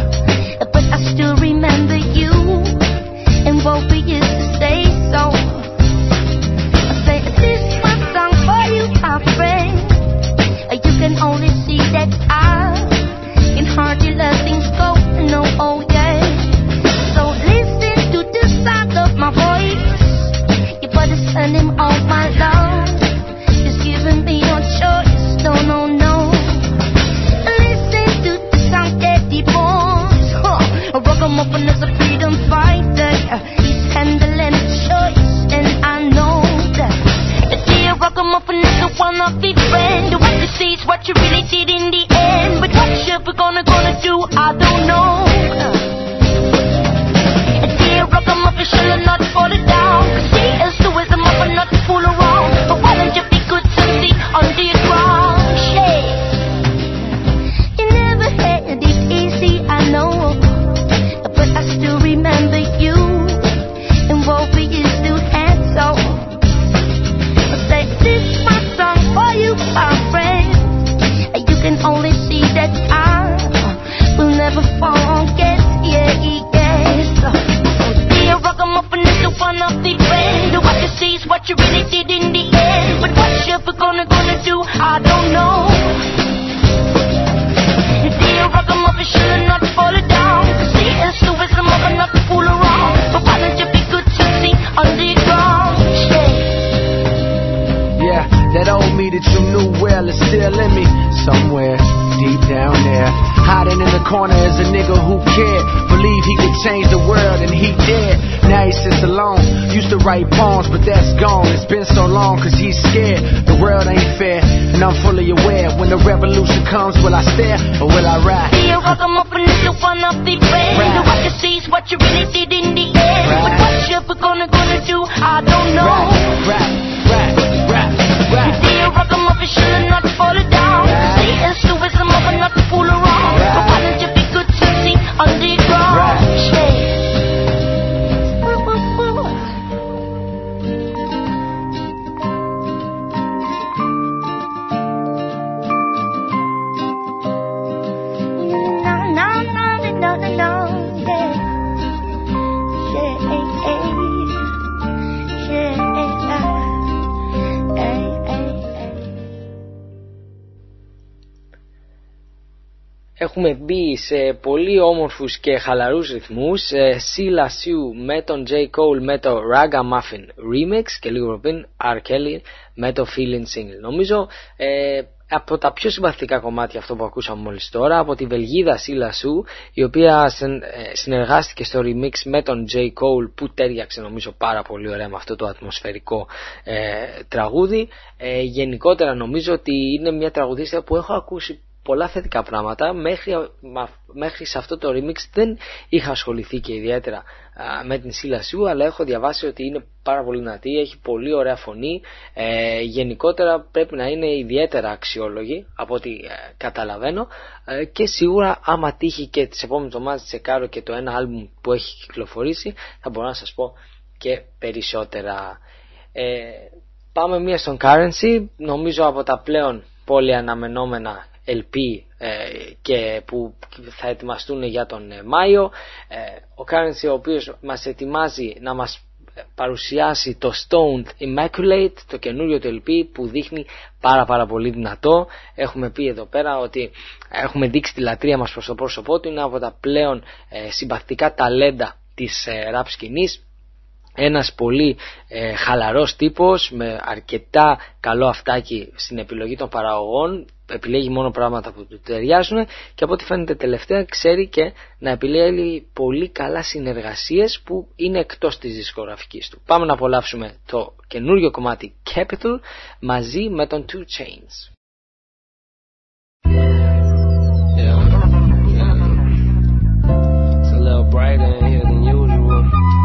but I still remember you and what we used to say. So I say this is my song ragamuffin is the one of the friend. The what you see is what you really did in the end. But what shit we're gonna gonna do, I don't know. A dear ragamuffin shall not fall it down. Cause she is the wisdom of a not to fool around. But why don't you be good to see under your ground? Shit. You never had it easy, I know. But I still remember you. And what we used to have so. This is my song for you, my friend. You can only see that I will never forget. Yeah, yes. Dear ragamuffin is the one of the friend. What you see is what you really did in the end. But what shit we're gonna gonna do, I don't know. Dear ragamuffin should not fall it down. Cause he is the wisdom of not to fool around. But why don't you be good to see underground? Yeah, that old me that you knew well is still in me. Somewhere deep down there, hiding in the corner is a nigga who cared. Believe he could change the world and he did. Now he sits alone. Used to write poems, but that's gone. It's been so long cause he's scared. The world ain't fair, and I'm fully aware. When the revolution comes, will I stare or will I ride? Dear ragamuffin is the one of the friend. What you see is what you really did in the end. Right. But what shit we're gonna gonna do, I don't know. Right, right, right, right, right. Dear ragamuffin should not fall it down. Right. He is the wisdom of a not to fool around. Right. But why don't you be good to see underground? Right. Έχουμε μπει σε πολύ όμορφους και χαλαρούς ρυθμούς. Sila Sue με τον J. Cole με το Ragamuffin Remix και λίγο πριν R. Kelly με το Feeling Single. Νομίζω ε, από τα πιο συμπαθητικά κομμάτια αυτό που ακούσαμε μόλις τώρα, από τη Βελγίδα Sila Sue, η οποία συνεργάστηκε στο remix με τον J. Cole, που τέριαξε νομίζω πάρα πολύ ωραία με αυτό το ατμοσφαιρικό ε, τραγούδι. Ε, γενικότερα νομίζω ότι είναι μια τραγουδίστρια που έχω ακούσει πολλά θετικά πράγματα. Μέχρι, μέχρι σε αυτό το remix δεν είχα ασχοληθεί και ιδιαίτερα α, με την Sila Sue, αλλά έχω διαβάσει ότι είναι πάρα πολύ δυνατή, έχει πολύ ωραία φωνή, ε, γενικότερα πρέπει να είναι ιδιαίτερα αξιόλογη από ό,τι ε, καταλαβαίνω, ε, και σίγουρα άμα τύχει και τις επόμενες εβδομάδες τσεκάρω και το ένα άλμπουμ που έχει κυκλοφορήσει, θα μπορώ να σας πω και περισσότερα. ε, Πάμε μία στον Currency, νομίζω από τα πλέον πολύ αναμενόμενα ελ πι ε, και που θα ετοιμαστούν για τον ε, Μάιο. ε, ο Currency, ο οποίος μας ετοιμάζει να μας παρουσιάσει το Stoned Immaculate, το καινούριο του ελ πι που δείχνει πάρα πάρα πολύ δυνατό. Έχουμε πει εδώ πέρα ότι έχουμε δείξει τη λατρεία μας προς το πρόσωπό του, είναι από τα πλέον ε, συμπαθητικά ταλέντα της ε, rap σκηνής. Ένας πολύ ε, χαλαρός τύπος με αρκετά καλό αυτάκι στην επιλογή των παραγωγών, επιλέγει μόνο πράγματα που του ταιριάζουν και από ό,τι φαίνεται τελευταία ξέρει και να επιλέγει πολύ καλά συνεργασίες που είναι εκτός της δισκογραφικής του. Πάμε να απολαύσουμε το καινούριο κομμάτι Capital μαζί με τον Two Chainz. Yeah. It's a little brighter in here than usual.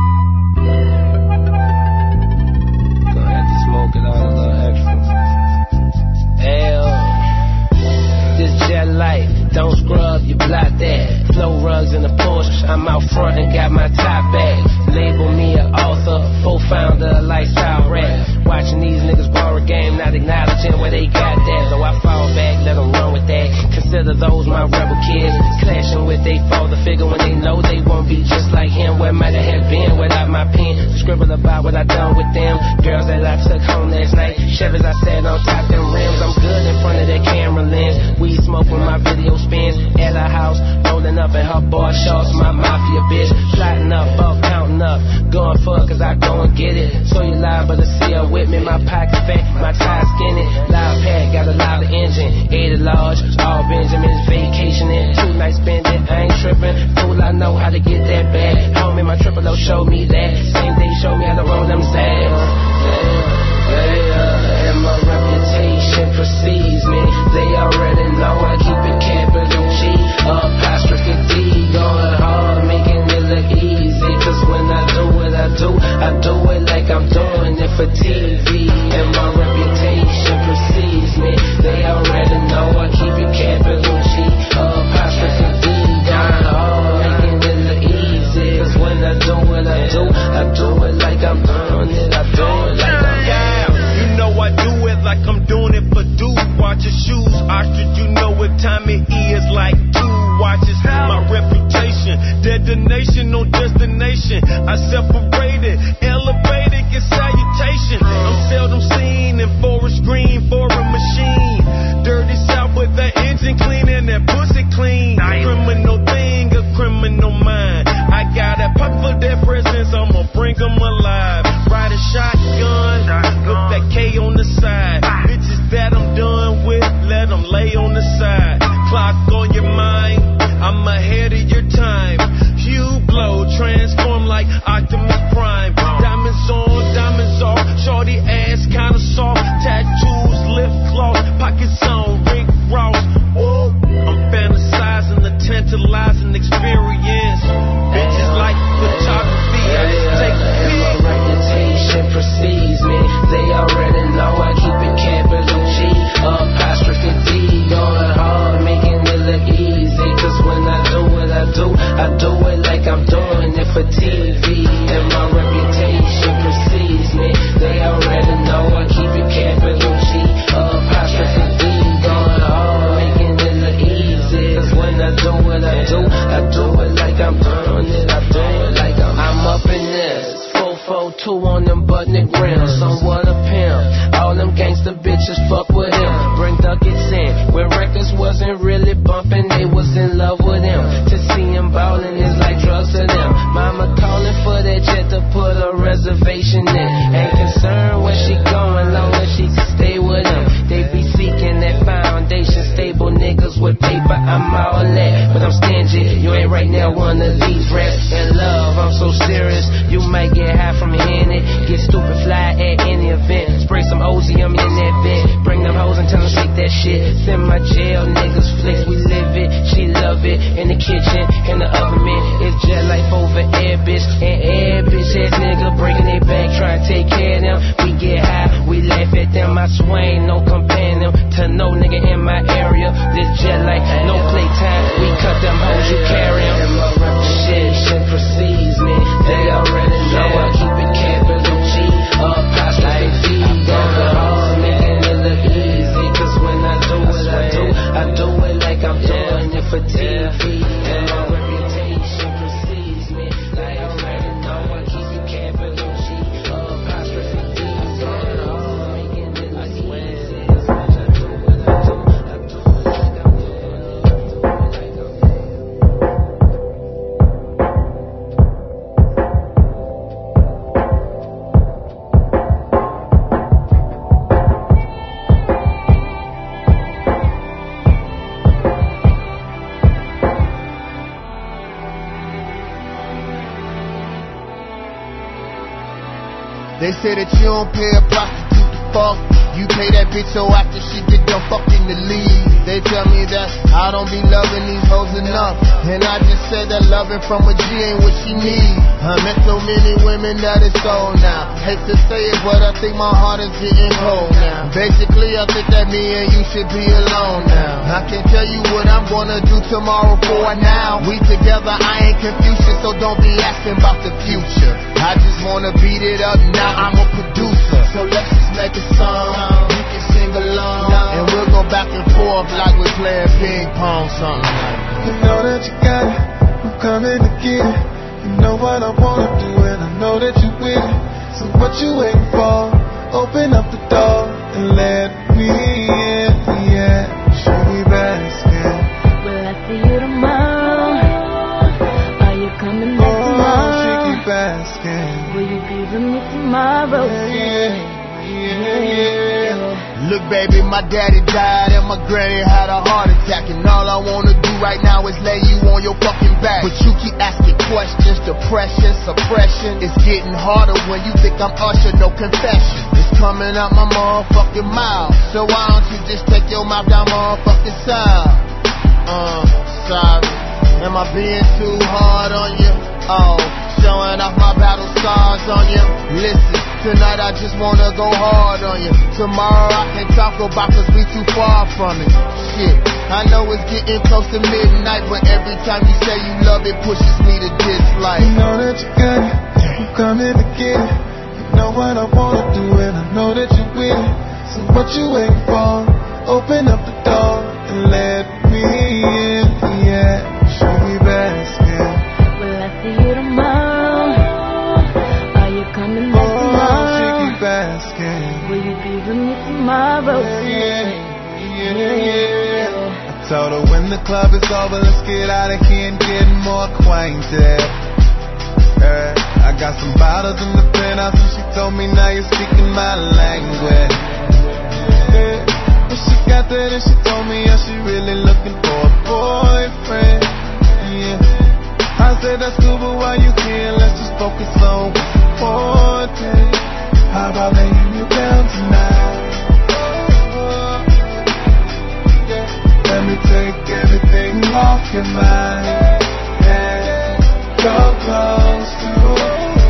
Gonna have to smoke it out a little extra. Hell, this jet light, don't scrub, you block that. Flow rugs in the Porsche, I'm out front and got my top back. Label me an author, co-founder of Lifestyle Rap. Watching these niggas borrow game, not acknowledging where they got that. So I fall back, let them run with that. Consider those my rebel kids, clashing with they father figure when they know they won't be just like him. Where might I have been without my pen? Scribble about what I done with them. Girls that I took home last night, Chevys I sat on top them rims. I'm good in front of that camera lens. Weed smoke when my video spins. At her house, rolling up in her bar shorts. My mafia bitch, plotting up just fuck with him. Bring ducats in. When records wasn't really bumping, they was in love with him. To see him ballin' is like drugs to them. Mama calling for that jet to put a reservation in. Ain't concerned where she going, long as she can stay with him. They be seeking that foundation, stable niggas with paper. I'm all that, but I'm stingy. You ain't right now one of these raps. In love, I'm so serious, you might get high from hearing it. Get stupid fly at any event. Spray some ozium in that vent. Bring them hoes and tell them shake that shit. Send my jail niggas flicks, we live it. She love it. In the kitchen, in the oven man. It's jet life over air, bitch. And air, bitch ass nigga bringing it back, try to take care of them. We get high, we laugh at them. I swear ain't no comparing them to no nigga in my area. This jet life, no playtime. We cut them hoes, you carry them. And my reputation precedes me. They already know I keep it capital G. Apostrophe D. Got the hard, making it look easy. Cause when I do what I do, I do it like I'm doing it for T V. And my reputation precedes me. They already know I keep it capital G. Apostrophe D. Got the hard, making it look easy. Cause when I do what I do, I do it like I'm doing it. They say that you don't pay a prostitute to fuck. You pay that bitch so after she get done fucking the lead. They tell me that I don't be loving these hoes enough. And I just said that loving from a G ain't what she need. I met so many women that it's sold now. Hate to say it, but I think my heart is getting cold now. Basically, I think that me and you should be alone now. I can tell you what I'm gonna do tomorrow for now. We together, I ain't Confucius, so don't be asking about the future. I just wanna beat it up now, I'm a producer. So let's just make a song. You can sing along, and we'll go back and forth like we're playing ping pong, something like. You know that you got it, I'm coming to get it. You know what I wanna do, and I know that you with it. So what you waiting for? Open up the door and let me in, yeah. Should we basket? Will I see you tomorrow? Are you coming back oh, tomorrow? She keep asking. Will you be with me tomorrow? Yeah, yeah, yeah, yeah. Look, baby, my daddy died and my granny had a heart attack. And all I wanna do right now is lay you on your fucking back. But you keep asking questions, depression, suppression. It's getting harder when you think I'm Usher, no confession. It's coming out my motherfucking mouth. So why don't you just take your mouth down motherfucking side? Uh, sorry. Am I being too hard on you? Oh, showing off my battle scars on you. Listen, tonight I just wanna go hard on you. Tomorrow I can talk about cause we too far from it. Shit, I know it's getting close to midnight, but every time you say you love it pushes me to dislike. You know that you got it, I'm coming to get it. You know what I wanna do and I know that you with it. So what you waiting for? Open up the door and let me in, yeah. Should we basket? Will I see you tomorrow? Are you coming back oh, tomorrow? She keep asking. Will you be with me tomorrow? Yeah, yeah, yeah, yeah. I told her when the club is over, let's get out of here and get more acquainted. Uh, I got some bottles in the penthouse and she told me now you're speaking my language. Yeah. When she got that and she told me yeah, she really looking for a boyfriend. Yeah. I said that's cool, but why you here? Let's just focus on what's important. How about laying you down tonight? Oh, yeah. Let me take everything off your mind and go close to you.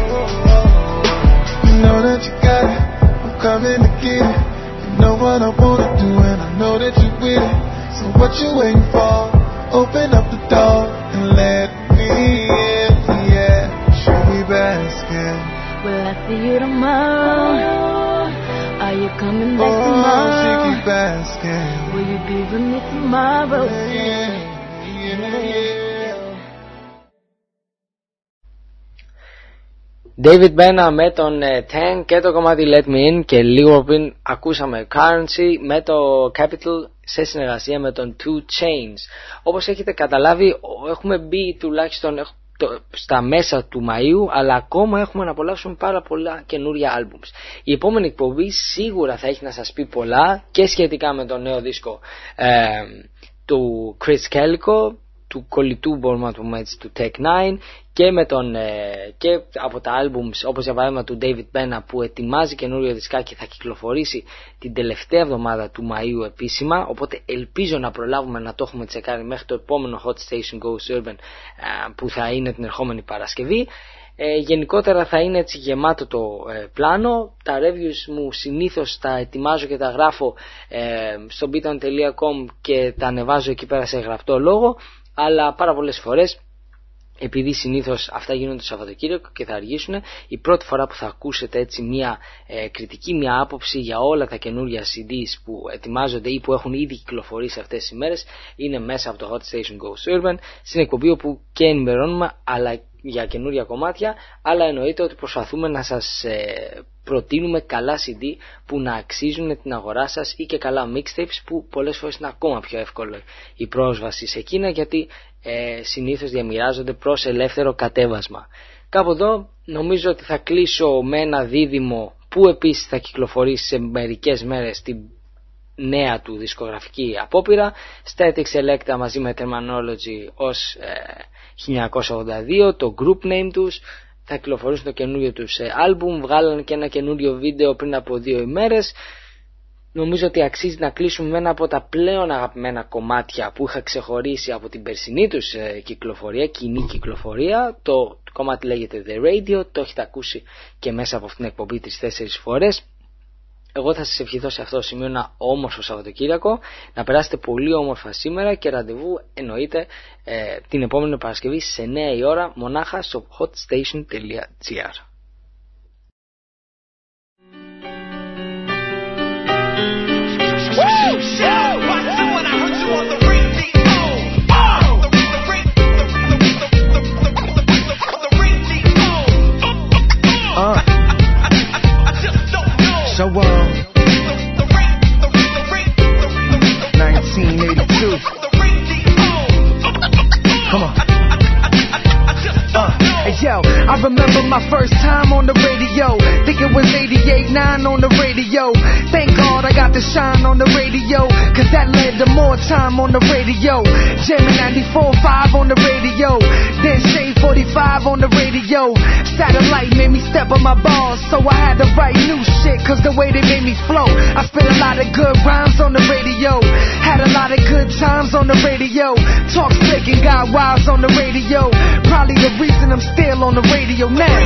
You know that you got it, I'm coming to get it. You know what I wanna do and I know that you with it. So what you waiting for? Open up the door and let in, yeah. Should we basket? Will I see you tomorrow? Are you coming back oh, tomorrow? She keep asking. Will you be with me tomorrow? Yeah, yeah, yeah. David Bena με τον Ten και το κομμάτι Let Me In, και λίγο πριν ακούσαμε Currency με το Capital σε συνεργασία με τον Two Chainz. Όπως έχετε καταλάβει, έχουμε μπει τουλάχιστον στα μέσα του Μαΐου, αλλά ακόμα έχουμε να απολαύσουμε πάρα πολλά καινούρια άλμπουμς. Η επόμενη εκπομπή σίγουρα θα έχει να σας πει πολλά και σχετικά με το νέο δίσκο ε, του Chris Calico, του κολλητού μπορούμε να το πούμε έτσι, του Tech Nine, και, με τον, ε, και από τα άλμπουμς όπως για παράδειγμα του David Bena που ετοιμάζει καινούριο δισκάκι, θα κυκλοφορήσει την τελευταία εβδομάδα του Μαΐου επίσημα, οπότε ελπίζω να προλάβουμε να το έχουμε τσεκάρει μέχρι το επόμενο Hot Station Goes Urban ε, που θα είναι την ερχόμενη Παρασκευή. Ε, γενικότερα θα είναι έτσι γεμάτο το ε, πλάνο. Τα reviews μου συνήθως τα ετοιμάζω και τα γράφω ε, στο beaton τελεία com και τα ανεβάζω εκεί πέρα σε γραπτό λόγο, αλλά πάρα πολλές φορές, επειδή συνήθως αυτά γίνονται το Σαββατοκύριακο και θα αργήσουν, η πρώτη φορά που θα ακούσετε έτσι μια ε, κριτική, μια άποψη για όλα τα καινούργια σι ντι που ετοιμάζονται ή που έχουν ήδη κυκλοφορήσει αυτές τις ημέρες, είναι μέσα από το Hot Station Goes Urban, στην εκπομπή όπου και ενημερώνουμε αλλά για καινούργια κομμάτια, αλλά εννοείται ότι προσπαθούμε να σας ε, προτείνουμε καλά σι ντι που να αξίζουν την αγορά σας, ή και καλά mixtapes που πολλές φορές είναι ακόμα πιο εύκολο η πρόσβαση σε εκείνα, γιατί ε, συνήθως διαμοιράζονται προς ελεύθερο κατέβασμα. Κάπου εδώ νομίζω ότι θα κλείσω με ένα δίδυμο που επίσης θα κυκλοφορήσει σε μερικές μέρες την νέα του δισκογραφική απόπειρα, Static Selecta μαζί με Terminology ως ε, χίλια εννιακόσια ογδόντα δύο, το group name τους, θα κυκλοφορήσουν το καινούριο τους άλμπουμ, βγάλανε και ένα καινούριο βίντεο πριν από δύο ημέρες. Νομίζω ότι αξίζει να κλείσουμε με ένα από τα πλέον αγαπημένα κομμάτια που είχα ξεχωρίσει από την περσινή τους κυκλοφορία, κοινή κυκλοφορία. Το, το κομμάτι λέγεται The Radio, το έχετε ακούσει και μέσα από αυτήν την εκπομπή τρεις-τέσσερις φορές. Εγώ θα σας ευχηθώ σε αυτό το σημείο ένα όμορφο Σαββατοκύριακο, να περάσετε πολύ όμορφα σήμερα και ραντεβού εννοείται ε, την επόμενη Παρασκευή σε εννιά η ώρα μονάχα στο hotstation τελεία gr. So um, nineteen eighty-two. Come on. Uh, hey yo, I remember my first time on the radio. Think it was eighty-eight nine on the radio. Thank God I got to shine on the radio, cause that led to more time on the radio. Jamming ninety-four point five on the radio, then Shade forty-five on the radio. Satellite made me step on my balls, so I had to write new shit, cause the way they made me flow. I spit a lot of good rhymes on the radio, had a lot of good times on the radio. Talk slick and got wives on the radio, probably the reason I'm still on the radio now.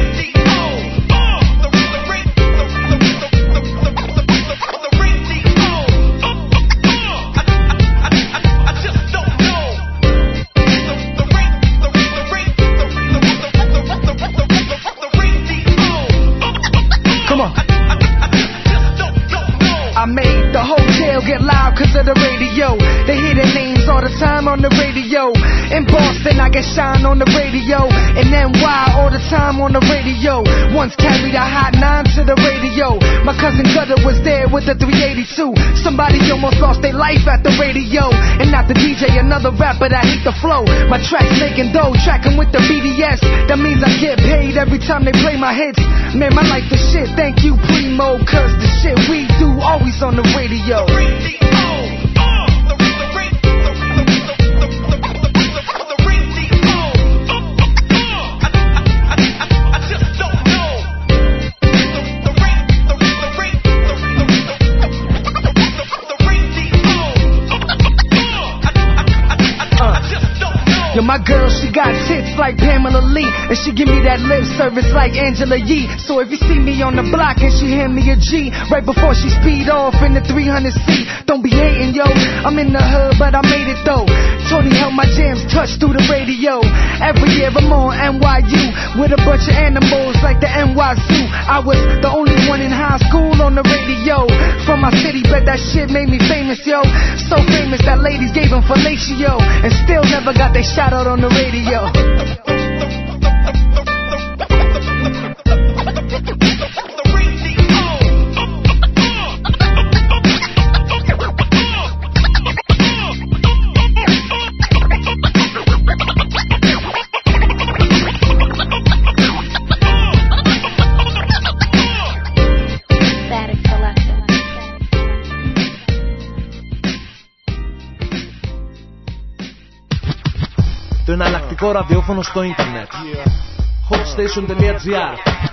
I made the hotel get loud cause of the radio. They hear their names all the time on the radio. In Boston I get shine on the radio. In N Y all the time on the radio. Once carried a hot nine to the radio. My cousin Gutter was there with the three eighty-two. Somebody almost lost their life at the radio. And not the D J, another rapper that hate the flow. My tracks making dough, tracking with the B D S. That means I get paid every time they play my hits. Man, my life is shit, thank you Primo, cause the shit we do always on the radio. Yo, my girl, she got tits like Pamela Lee, and she give me that lip service like Angela Yee. So if you see me on the block and she hand me a G right before she speed off in the three hundred C, don't be hating, yo. I'm in the hood, but I made it though. Tony held my jams touch through the radio. Every year I'm on N Y U with a bunch of animals like the N Y Zoo. I was the only one in high school on the radio. From my city, bet that shit made me famous, yo. So famous that ladies gave him fellatio, and still never got their shot out on the radio. το εναλλακτικό ραδιόφωνο στο ίντερνετ. hotstation.gr